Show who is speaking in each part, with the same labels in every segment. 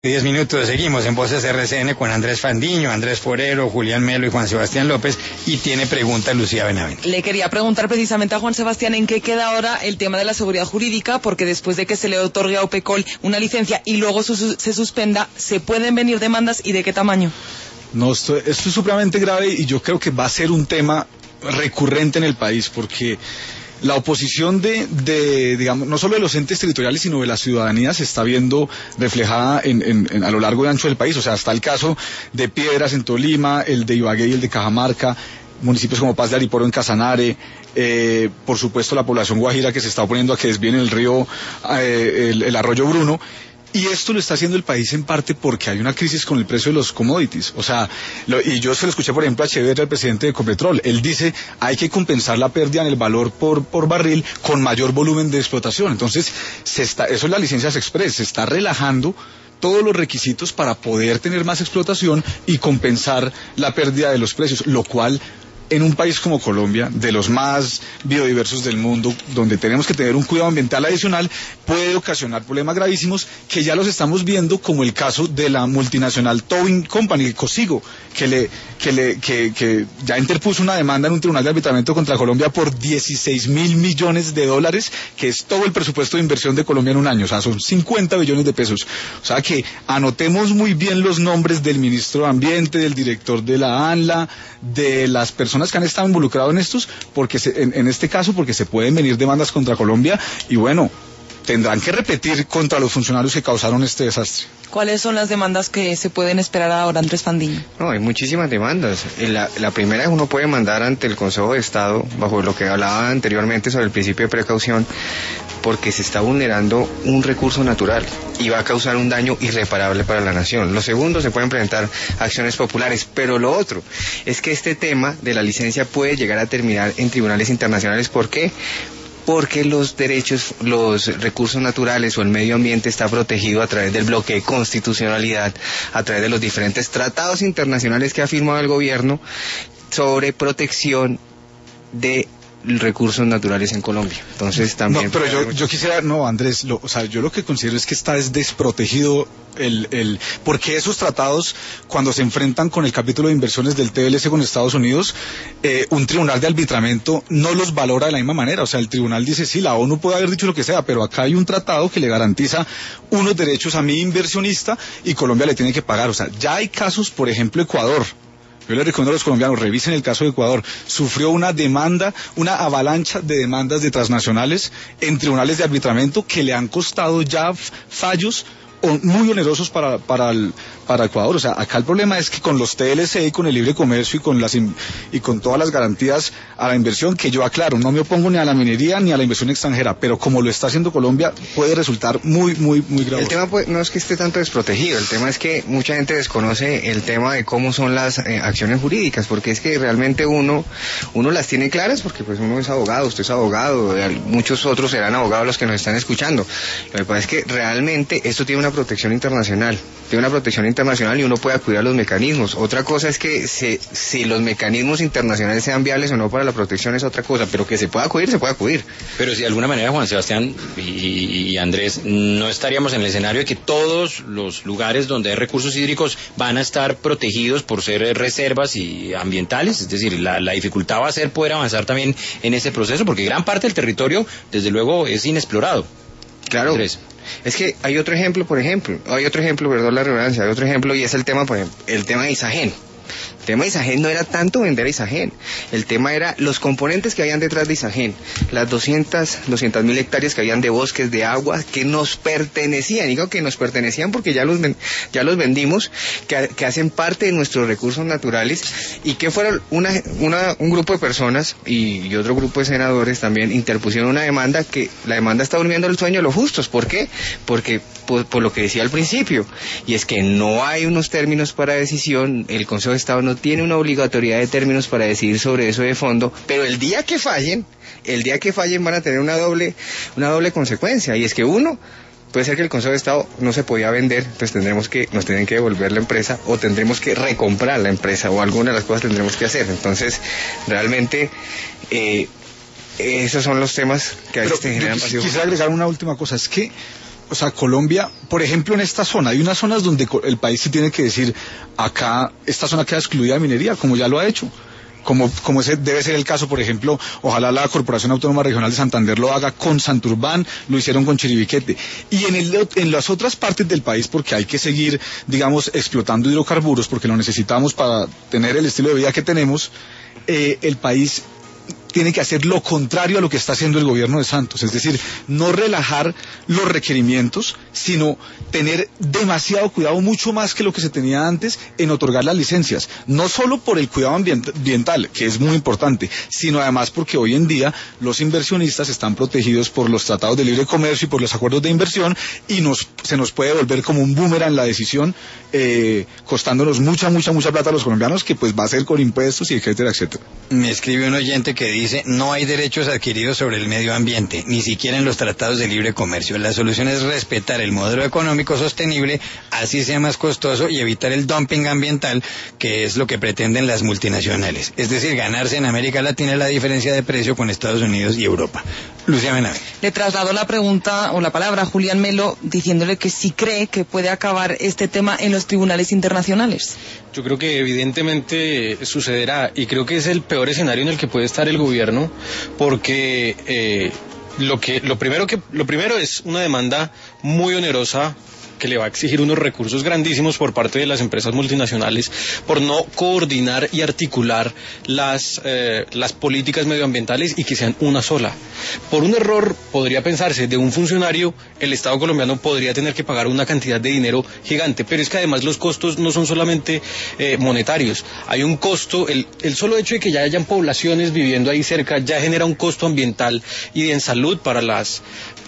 Speaker 1: 10 minutos, seguimos en Voces RCN con Andrés Fandiño, Andrés Forero, Julián Melo y Juan Sebastián López, y tiene pregunta Lucía Benavente.
Speaker 2: Le quería preguntar precisamente a Juan Sebastián en qué queda ahora el tema de la seguridad jurídica, porque después de que se le otorgue a OPECOL una licencia y luego se suspenda, ¿se pueden venir demandas y de qué tamaño?
Speaker 3: No, esto es supremamente grave y yo creo que va a ser un tema recurrente en el país, porque la oposición digamos, no solo de los entes territoriales, sino de la ciudadanía se está viendo reflejada a lo largo y ancho del país. O sea, está el caso de Piedras en Tolima, el de Ibagué y el de Cajamarca, municipios como Paz de Ariporo en Casanare, por supuesto la población guajira que se está oponiendo a que desvíen el río, el arroyo Bruno. Y esto lo está haciendo el país en parte porque hay una crisis con el precio de los commodities. O sea, y yo se lo escuché, por ejemplo, a Echeverría, el presidente de Ecopetrol. Él dice, hay que compensar la pérdida en el valor por barril con mayor volumen de explotación. Entonces, eso es la licencia Express, se está relajando todos los requisitos para poder tener más explotación y compensar la pérdida de los precios, lo cual en un país como Colombia, de los más biodiversos del mundo, donde tenemos que tener un cuidado ambiental adicional, puede ocasionar problemas gravísimos que ya los estamos viendo, como el caso de la multinacional Towing Company, Cosigo, que ya interpuso una demanda en un tribunal de arbitramiento contra Colombia por 16.000 millones de dólares, que es todo el presupuesto de inversión de Colombia en un año. O sea, son 50 billones de pesos. O sea que anotemos muy bien los nombres del ministro de Ambiente, del director de la ANLA, de las personas que han estado involucrados en estos, porque en este caso, porque se pueden venir demandas contra Colombia, y bueno, tendrán que repetir contra los funcionarios que causaron este desastre.
Speaker 2: ¿Cuáles son las demandas que se pueden esperar ahora, Andrés Fandiño?
Speaker 4: No, hay muchísimas demandas. La primera es uno puede mandar ante el Consejo de Estado, bajo lo que hablaba anteriormente sobre el principio de precaución, porque se está vulnerando un recurso natural y va a causar un daño irreparable para la nación. Lo segundo, se pueden presentar acciones populares, pero lo otro es que este tema de la licencia puede llegar a terminar en tribunales internacionales. ¿Por qué? Porque los derechos, los recursos naturales o el medio ambiente está protegido a través del bloque de constitucionalidad, a través de los diferentes tratados internacionales que ha firmado el gobierno sobre protección de recursos naturales en Colombia. Entonces también...
Speaker 3: No, pero yo quisiera, no, Andrés, o sea, yo lo que considero es que está desprotegido porque esos tratados, cuando se enfrentan con el capítulo de inversiones del TLC con Estados Unidos, un tribunal de arbitramiento no los valora de la misma manera. O sea, el tribunal dice, sí, la ONU puede haber dicho lo que sea, pero acá hay un tratado que le garantiza unos derechos a mi inversionista y Colombia le tiene que pagar. O sea, ya hay casos, por ejemplo, Ecuador. Yo les recomiendo a los colombianos, revisen el caso de Ecuador. Sufrió una demanda, una avalancha de demandas de transnacionales en tribunales de arbitramiento que le han costado ya fallos muy onerosos para Ecuador. O sea, acá el problema es que con los TLC y con el libre comercio y con todas las garantías a la inversión, que yo aclaro, no me opongo ni a la minería ni a la inversión extranjera, pero como lo está haciendo Colombia, puede resultar muy gravoso.
Speaker 4: El tema no es que esté tanto desprotegido, el tema es que mucha gente desconoce el tema de cómo son las acciones jurídicas, porque es que realmente uno las tiene claras, porque pues uno es abogado, usted es abogado, muchos otros serán abogados los que nos están escuchando. Lo que pasa es que realmente esto tiene una protección internacional, y uno puede acudir a los mecanismos. Otra cosa es que si los mecanismos internacionales sean viables o no para la protección es otra cosa, pero que se pueda acudir, se puede acudir.
Speaker 5: Pero si de alguna manera, Juan Sebastián y Andrés, no estaríamos en el escenario de que todos los lugares donde hay recursos hídricos van a estar protegidos por ser reservas y ambientales, es decir, la dificultad va a ser poder avanzar también en ese proceso, porque gran parte del territorio, desde luego, es inexplorado.
Speaker 4: Claro. Andrés. Es que hay otro ejemplo, perdón la redundancia, hay otro ejemplo y es el tema, por ejemplo, el tema de Isagen. El tema de Isagen no era tanto vender a Isagen, el tema era los componentes que habían detrás de Isagen, las 200.000 hectáreas que habían de bosques, de agua, que nos pertenecían, digo que nos pertenecían porque ya los vendimos, que hacen parte de nuestros recursos naturales, y que fueron un grupo de personas y otro grupo de senadores también interpusieron una demanda, que la demanda está durmiendo el sueño de los justos. ¿Por qué? Porque por lo que decía al principio, y es que no hay unos términos para decisión, el Consejo de Estado no tiene una obligatoriedad de términos para decidir sobre eso de fondo, pero el día que fallen van a tener una doble consecuencia, y es que uno, puede ser que el Consejo de Estado no se podía vender, entonces nos tienen que devolver la empresa, o tendremos que recomprar la empresa, o alguna de las cosas tendremos que hacer. Entonces, realmente, esos son los temas que a veces te generan pasión.
Speaker 3: Quisiera agregar una última cosa, es que o sea, Colombia, por ejemplo, en esta zona, hay unas zonas donde el país sí tiene que decir, acá, esta zona queda excluida de minería, como ya lo ha hecho. Como ese debe ser el caso, por ejemplo, ojalá la Corporación Autónoma Regional de Santander lo haga con Santurbán, lo hicieron con Chiribiquete. Y en las otras partes del país, porque hay que seguir, digamos, explotando hidrocarburos, porque lo necesitamos para tener el estilo de vida que tenemos, el país tiene que hacer lo contrario a lo que está haciendo el gobierno de Santos, es decir, no relajar los requerimientos, sino tener demasiado cuidado, mucho más que lo que se tenía antes, en otorgar las licencias, no solo por el cuidado ambiental, que es muy importante, sino además porque hoy en día los inversionistas están protegidos por los tratados de libre comercio y por los acuerdos de inversión, y se nos puede volver como un boomerang la decisión, costándonos mucha plata a los colombianos, que pues va a ser con impuestos y etcétera, etcétera.
Speaker 1: Me escribe un oyente que dice, no hay derechos adquiridos sobre el medio ambiente, ni siquiera en los tratados de libre comercio. La solución es respetar el modelo económico sostenible, así sea más costoso, y evitar el dumping ambiental, que es lo que pretenden las multinacionales. Es decir, ganarse en América Latina la diferencia de precio con Estados Unidos y Europa. Lucía Benavente.
Speaker 2: Le traslado la pregunta o la palabra a Julián Melo, diciéndole que si cree que puede acabar este tema en los tribunales internacionales.
Speaker 6: Yo creo que evidentemente sucederá, y creo que es el peor escenario en el que puede estar el gobierno, porque lo primero es una demanda muy onerosa que le va a exigir unos recursos grandísimos por parte de las empresas multinacionales por no coordinar y articular las políticas medioambientales y que sean una sola. Por un error, podría pensarse, de un funcionario, el Estado colombiano podría tener que pagar una cantidad de dinero gigante, pero es que además los costos no son solamente monetarios. Hay un costo, el solo hecho de que ya hayan poblaciones viviendo ahí cerca ya genera un costo ambiental y en salud para las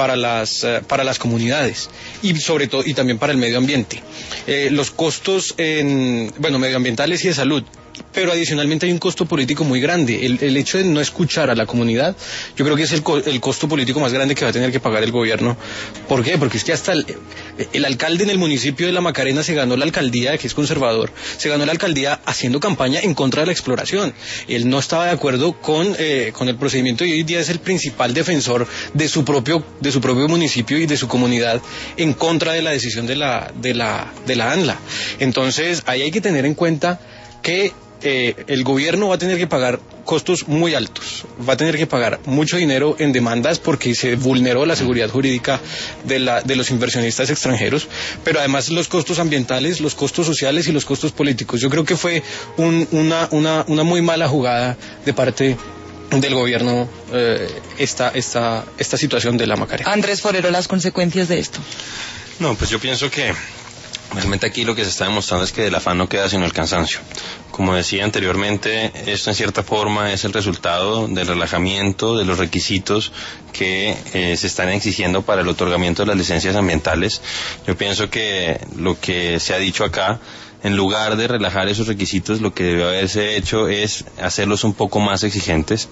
Speaker 6: comunidades, y sobre todo y también para el medio ambiente. Los costos medioambientales y de salud, pero adicionalmente hay un costo político muy grande. El hecho de no escuchar a la comunidad, yo creo que es el costo político más grande que va a tener que pagar el gobierno. ¿Por qué? Porque es que hasta el alcalde en el municipio de La Macarena se ganó la alcaldía, que es conservador, se ganó la alcaldía haciendo campaña en contra de la exploración. Él no estaba de acuerdo con el procedimiento, y hoy día es el principal defensor de su propio municipio y de su comunidad en contra de la decisión de la ANLA. Entonces ahí hay que tener en cuenta que el gobierno va a tener que pagar costos muy altos, va a tener que pagar mucho dinero en demandas porque se vulneró la seguridad jurídica de los inversionistas extranjeros, pero además los costos ambientales, los costos sociales y los costos políticos. Yo creo que fue una muy mala jugada de parte del gobierno esta situación de la Macarena.
Speaker 2: Andrés Forero, las consecuencias de esto.
Speaker 7: No, pues yo pienso que realmente aquí lo que se está demostrando es que del afán no queda sino el cansancio. Como decía anteriormente, esto en cierta forma es el resultado del relajamiento de los requisitos que se están exigiendo para el otorgamiento de las licencias ambientales. Yo pienso que lo que se ha dicho acá, en lugar de relajar esos requisitos, lo que debe haberse hecho es hacerlos un poco más exigentes.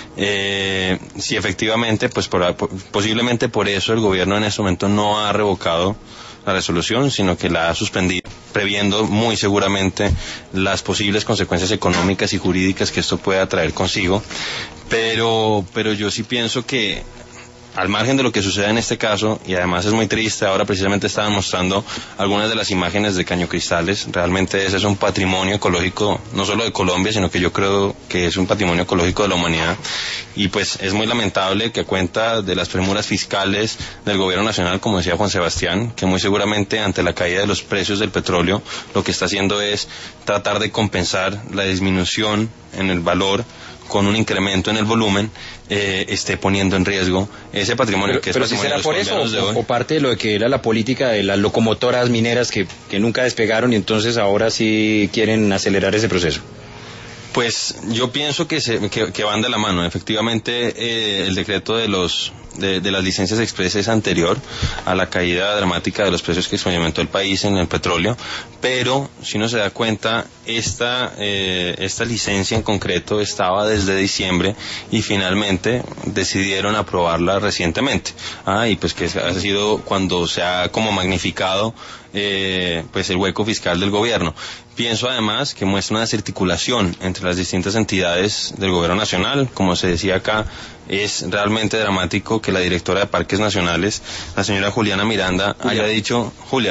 Speaker 7: Si efectivamente, pues posiblemente por eso el gobierno en este momento no ha revocado la resolución, sino que la ha suspendido, previendo muy seguramente las posibles consecuencias económicas y jurídicas que esto pueda traer consigo. Pero yo sí pienso que, al margen de lo que suceda en este caso, y además es muy triste, ahora precisamente estaban mostrando algunas de las imágenes de Cañocristales, realmente ese es un patrimonio ecológico, no solo de Colombia, sino que yo creo que es un patrimonio ecológico de la humanidad, y pues es muy lamentable que a cuenta de las premuras fiscales del gobierno nacional, como decía Juan Sebastián, que muy seguramente ante la caída de los precios del petróleo, lo que está haciendo es tratar de compensar la disminución en el valor con un incremento en el volumen, esté poniendo en riesgo ese patrimonio que es
Speaker 5: pero
Speaker 7: patrimonio
Speaker 5: si será por eso
Speaker 7: o
Speaker 5: parte de lo que era la política de las locomotoras mineras que nunca despegaron y entonces ahora sí quieren acelerar ese proceso.
Speaker 7: Pues yo pienso que van de la mano. Efectivamente, el decreto de las licencias express es anterior a la caída dramática de los precios que experimentó el país en el petróleo, pero si uno se da cuenta, esta licencia en concreto estaba desde diciembre y finalmente decidieron aprobarla recientemente. Y pues que ha sido cuando se ha como magnificado pues el hueco fiscal del gobierno. Pienso además que muestra una desarticulación entre las distintas entidades del gobierno nacional. Como se decía acá, es realmente dramático que la directora de Parques Nacionales, la señora Julia Miranda, haya dicho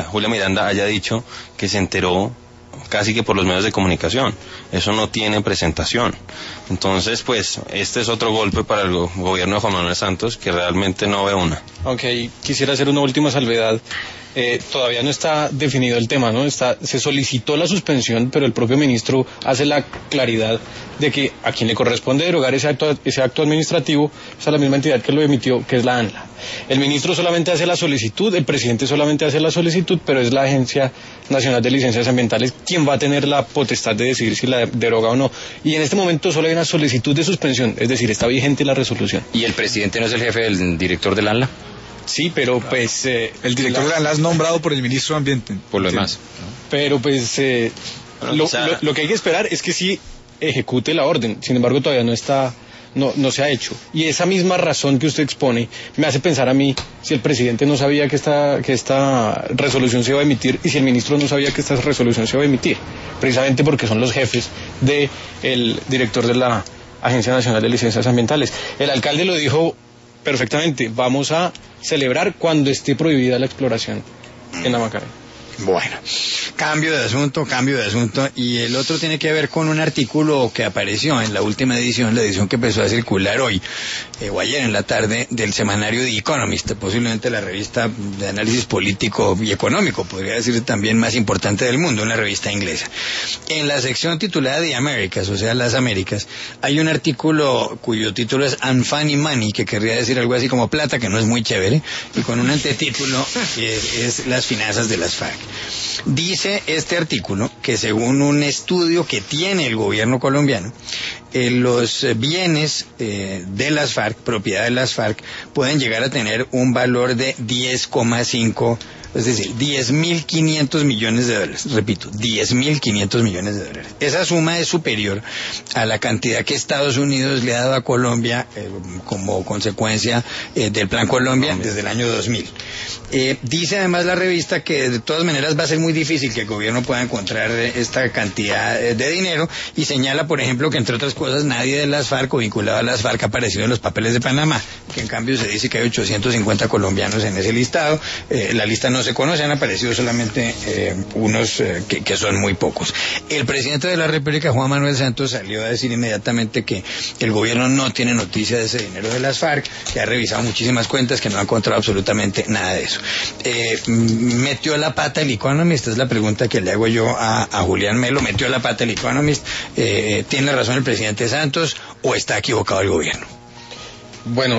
Speaker 7: que se enteró casi que por los medios de comunicación. Eso no tiene presentación. Entonces, pues, este es otro golpe para el gobierno de Juan Manuel Santos, que realmente no ve una.
Speaker 6: Aunque quisiera hacer una última salvedad. Todavía no está definido el tema, ¿no? Se solicitó la suspensión, pero el propio ministro hace la claridad de que a quien le corresponde derogar ese acto administrativo es a la misma entidad que lo emitió, que es la ANLA. El ministro solamente hace la solicitud, el presidente solamente hace la solicitud, pero es la Agencia Nacional de Licencias Ambientales quien va a tener la potestad de decidir si la deroga o no. Y en este momento solo hay una solicitud de suspensión, es decir, está vigente la resolución.
Speaker 5: ¿Y el presidente no es el jefe del director del ANLA?
Speaker 6: Sí, pero pues...
Speaker 3: el director de la ANLA es nombrado por el ministro de Ambiente.
Speaker 5: Por lo demás.
Speaker 6: Pero pues lo que hay que esperar es que sí ejecute la orden. Sin embargo, todavía no se ha hecho. Y esa misma razón que usted expone me hace pensar a mí si el presidente no sabía que esta resolución se iba a emitir y si el ministro no sabía que esta resolución se iba a emitir. Precisamente porque son los jefes del director de la Agencia Nacional de Licencias Ambientales. El alcalde lo dijo perfectamente, vamos a celebrar cuando esté prohibida la exploración en la Macarena.
Speaker 1: Bueno, cambio de asunto, y el otro tiene que ver con un artículo que apareció en la última edición, la edición que empezó a circular hoy, o ayer en la tarde, del semanario The Economist, posiblemente la revista de análisis político y económico, podría decir también más importante del mundo, una revista inglesa. En la sección titulada The Americas, o sea, las Américas, hay un artículo cuyo título es Unfunny Money, que querría decir algo así como plata, que no es muy chévere, y con un antetítulo que es las finanzas de las FARC. Dice este artículo que según un estudio que tiene el gobierno colombiano, los bienes de las FARC, propiedad de las FARC, pueden llegar a tener un valor de 10,5, es decir, 10.500 millones de dólares. Repito, 10.500 millones de dólares. Esa suma es superior a la cantidad que Estados Unidos le ha dado a Colombia como consecuencia del Plan Colombia desde el año 2000. Dice además la revista que de todas maneras va a ser muy difícil que el gobierno pueda encontrar esta cantidad de dinero, y señala, por ejemplo, que entre otras cosas nadie de las FARC o vinculado a las FARC ha aparecido en los papeles de Panamá, que en cambio se dice que hay 850 colombianos en ese listado. La lista no se conoce, han aparecido solamente unos que son muy pocos. El presidente de la República, Juan Manuel Santos, salió a decir inmediatamente que el gobierno no tiene noticia de ese dinero de las FARC, que ha revisado muchísimas cuentas, que no ha encontrado absolutamente nada de eso. ¿Metió la pata el Economist? Es la pregunta que le hago yo a Julián Melo. ¿Metió la pata el Economist? ¿Tiene razón el presidente Santos o está equivocado el gobierno?
Speaker 6: Bueno,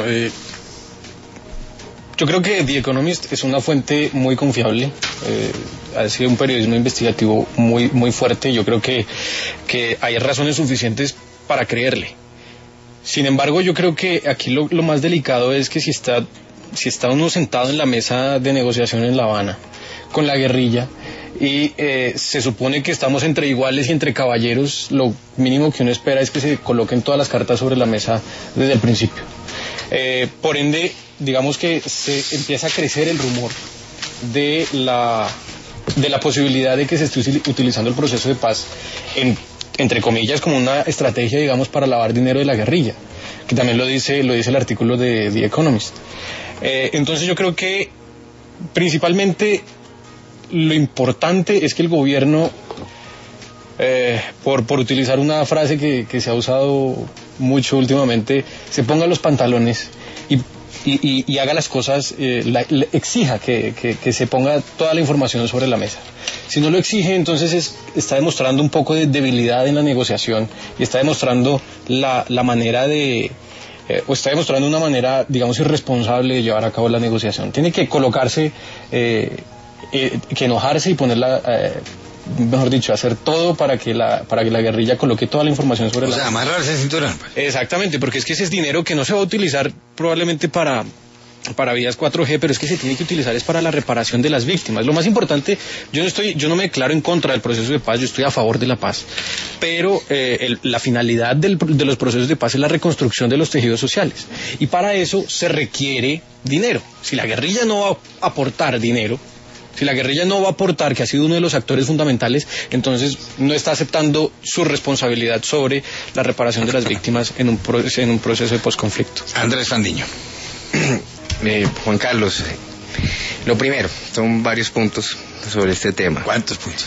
Speaker 6: yo creo que The Economist es una fuente muy confiable, ha sido un periodismo investigativo muy, muy fuerte. Yo creo que hay razones suficientes para creerle. Sin embargo, yo creo que aquí lo más delicado es que si está uno sentado en la mesa de negociación en La Habana con la guerrilla y se supone que estamos entre iguales y entre caballeros, lo mínimo que uno espera es que se coloquen todas las cartas sobre la mesa desde el principio. Por ende, digamos que se empieza a crecer el rumor de la posibilidad de que se esté utilizando el proceso de paz entre comillas como una estrategia, digamos, para lavar dinero de la guerrilla, que también lo dice el artículo de The Economist. Entonces yo creo que principalmente lo importante es que el gobierno, por utilizar una frase que se ha usado mucho últimamente, se ponga los pantalones y haga las cosas, exija que se ponga toda la información sobre la mesa. Si no lo exige, entonces está demostrando un poco de debilidad en la negociación y está demostrando la manera o está demostrando una manera, digamos, irresponsable de llevar a cabo la negociación. Tiene que colocarse, que enojarse y ponerla, mejor dicho, hacer todo para que la guerrilla coloque toda la información sobre la mesa.
Speaker 1: O sea, amarrarse el cinturón.
Speaker 6: Exactamente, porque es que ese es dinero que no se va a utilizar probablemente para vías 4G, pero es que se tiene que utilizar es para la reparación de las víctimas. Lo más importante, yo no me declaro en contra del proceso de paz, yo estoy a favor de la paz, pero la finalidad de los procesos de paz es la reconstrucción de los tejidos sociales, y para eso se requiere dinero. Si la guerrilla no va a aportar dinero, Si la guerrilla no va a aportar, que ha sido uno de los actores fundamentales, entonces no está aceptando su responsabilidad sobre la reparación de las víctimas en un proceso de posconflicto.
Speaker 1: Andrés Fandiño.
Speaker 4: Juan Carlos, lo primero, son varios puntos sobre este tema.
Speaker 1: ¿Cuántos puntos?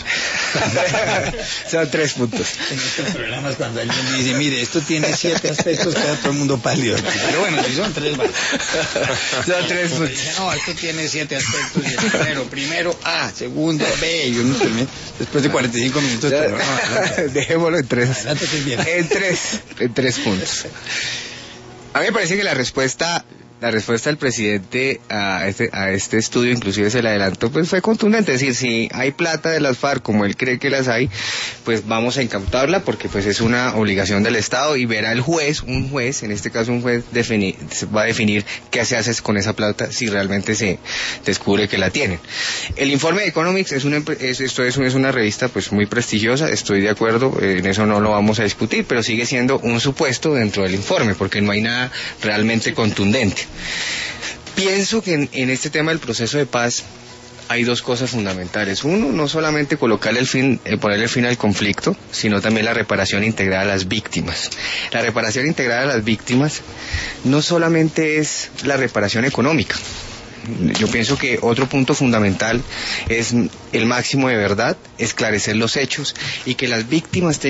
Speaker 4: Son 3 puntos.
Speaker 1: En estos programas cuando alguien dice, mire, esto tiene 7 aspectos, queda todo el mundo pálido. Pero bueno, si son 3, vale.
Speaker 4: Son 3 puntos.
Speaker 1: Dice, no, esto tiene 7 aspectos. Y primero A, segundo B, y uno termina después de 45 minutos. Pero no,
Speaker 4: dejémoslo en 3.
Speaker 1: Adelante, que es bien.
Speaker 4: En 3 puntos. A mí me parece que la respuesta del presidente a este estudio, inclusive se le adelantó, pues fue contundente. Es decir, si hay plata de las FARC como él cree que las hay, pues vamos a incautarla porque pues es una obligación del Estado y verá el juez, en este caso un juez va a definir qué se hace con esa plata si realmente se descubre que la tienen. El informe de Economics es una revista pues muy prestigiosa, estoy de acuerdo, en eso no lo vamos a discutir, pero sigue siendo un supuesto dentro del informe porque no hay nada realmente contundente. Pienso que en este tema del proceso de paz hay 2 cosas fundamentales. Uno, no solamente ponerle fin al conflicto, sino también la reparación integral a las víctimas. La reparación integral a las víctimas no solamente es la reparación económica. Yo pienso que otro punto fundamental es el máximo de verdad, esclarecer los hechos y que las víctimas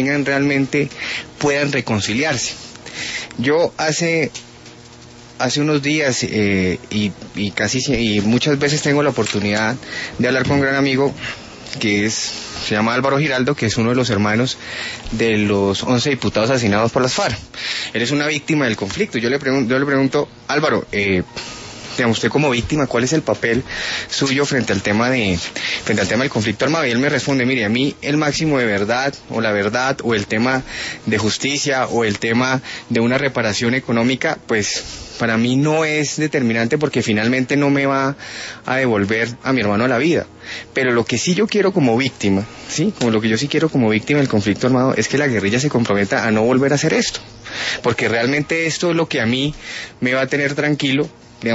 Speaker 4: puedan reconciliarse. Yo hace unos días y muchas veces tengo la oportunidad de hablar con un gran amigo se llama Álvaro Giraldo, que es uno de los hermanos de los 11 diputados asesinados por las FARC. Él es una víctima del conflicto. Yo le pregunto, Álvaro, usted como víctima, ¿cuál es el papel suyo frente al tema del conflicto armado? Y él me responde, mire, a mí el máximo de verdad, o la verdad, o el tema de justicia, o el tema de una reparación económica, pues para mí no es determinante porque finalmente no me va a devolver a mi hermano a la vida. Pero lo que sí yo quiero como víctima, ¿sí? Como lo que yo sí quiero como víctima del conflicto armado es que la guerrilla se comprometa a no volver a hacer esto. Porque realmente esto es lo que a mí me va a tener tranquilo,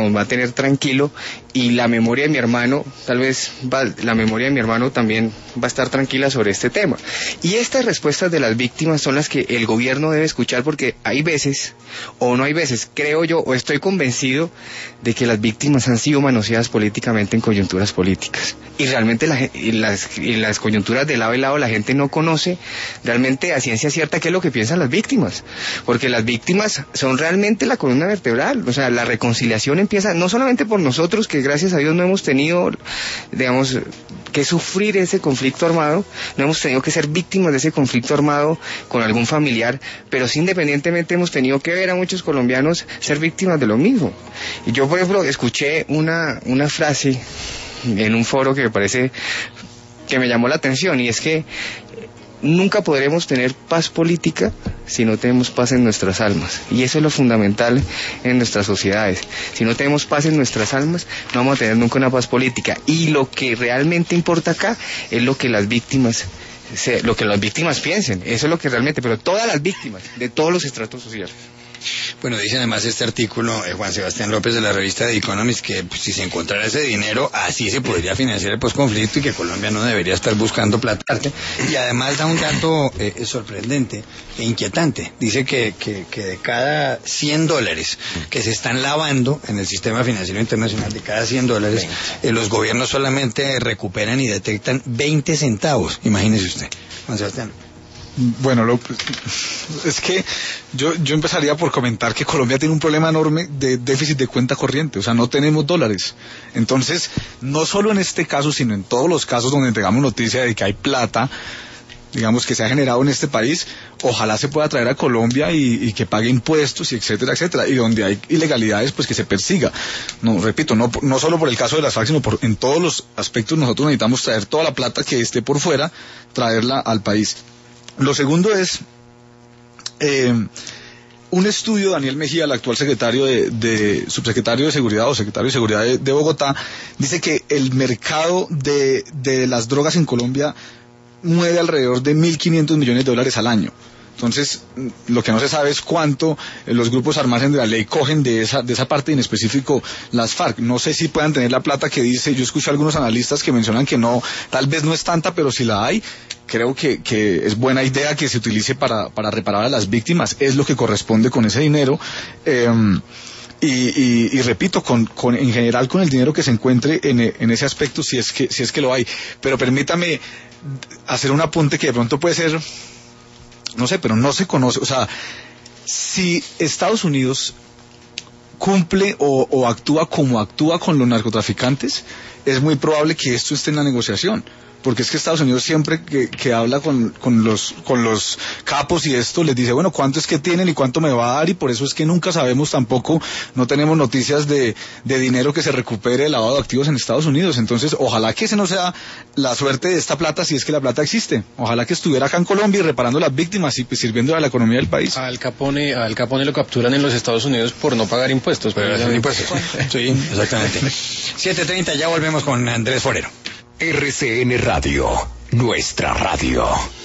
Speaker 4: y la memoria de mi hermano, la memoria de mi hermano también va a estar tranquila sobre este tema. Y estas respuestas de las víctimas son las que el gobierno debe escuchar porque hay veces, o no hay veces, creo yo, o estoy convencido de que las víctimas han sido manoseadas políticamente en coyunturas políticas. Y realmente en las coyunturas de lado y lado la gente no conoce realmente a ciencia cierta qué es lo que piensan las víctimas. Porque las víctimas son realmente la columna vertebral. O sea, la reconciliación empieza no solamente por nosotros, que gracias a Dios no hemos tenido, que sufrir ese conflicto armado, no hemos tenido que ser víctimas de ese conflicto armado con algún familiar, pero sí independientemente hemos tenido que ver a muchos colombianos ser víctimas de lo mismo. Y yo, por ejemplo, escuché una frase en un foro que me parece que me llamó la atención, y es que nunca podremos tener paz política si no tenemos paz en nuestras almas, y eso es lo fundamental en nuestras sociedades. Si no tenemos paz en nuestras almas, no vamos a tener nunca una paz política, y lo que realmente importa acá es lo que las víctimas piensen, eso es lo que realmente, pero todas las víctimas, de todos los estratos sociales.
Speaker 1: Bueno, dice además este artículo, Juan Sebastián López de la revista The Economist, que pues, si se encontrara ese dinero, así se podría financiar el posconflicto y que Colombia no debería estar buscando platarte. Y además da un dato sorprendente e inquietante. Dice que de cada $100 que se están lavando en el sistema financiero internacional, de cada $100, los gobiernos solamente recuperan y detectan 20 centavos. Imagínese usted, Juan Sebastián.
Speaker 3: Bueno, es que yo empezaría por comentar que Colombia tiene un problema enorme de déficit de cuenta corriente, o sea, no tenemos dólares. Entonces, no solo en este caso, sino en todos los casos donde tengamos noticia de que hay plata, digamos, que se ha generado en este país, ojalá se pueda traer a Colombia y que pague impuestos y etcétera, etcétera, y donde hay ilegalidades, pues que se persiga. No, repito, no solo por el caso de las FARC, sino en todos los aspectos nosotros necesitamos traer toda la plata que esté por fuera, traerla al país. Lo segundo es un estudio de Daniel Mejía, el actual subsecretario de Seguridad o secretario de Seguridad de Bogotá, dice que el mercado de las drogas en Colombia mueve alrededor de $1.500 millones al año. Entonces, lo que no se sabe es cuánto los grupos al margen de la ley cogen de esa parte, en específico las FARC. No sé si puedan tener la plata que dice, yo escucho a algunos analistas que mencionan que no, tal vez no es tanta, pero si la hay, creo que es buena idea que se utilice para reparar a las víctimas, es lo que corresponde con ese dinero. Y repito, en general con el dinero que se encuentre en ese aspecto, si es que lo hay. Pero permítame hacer un apunte que de pronto puede ser, no sé, pero no se conoce. O sea, si Estados Unidos cumple o actúa como actúa con los narcotraficantes, es muy probable que esto esté en la negociación. Porque es que Estados Unidos siempre que habla con los capos y esto, les dice, bueno, ¿cuánto es que tienen y cuánto me va a dar? Y por eso es que nunca sabemos tampoco, no tenemos noticias de dinero que se recupere el lavado de activos en Estados Unidos. Entonces, ojalá que ese no sea la suerte de esta plata, si es que la plata existe. Ojalá que estuviera acá en Colombia y reparando las víctimas y pues, sirviendo a la economía del país.
Speaker 6: Al Capone lo capturan en los Estados Unidos por no pagar impuestos.
Speaker 1: Sí, exactamente. 7:30, ya volvemos con Andrés Forero.
Speaker 8: RCN Radio, nuestra radio.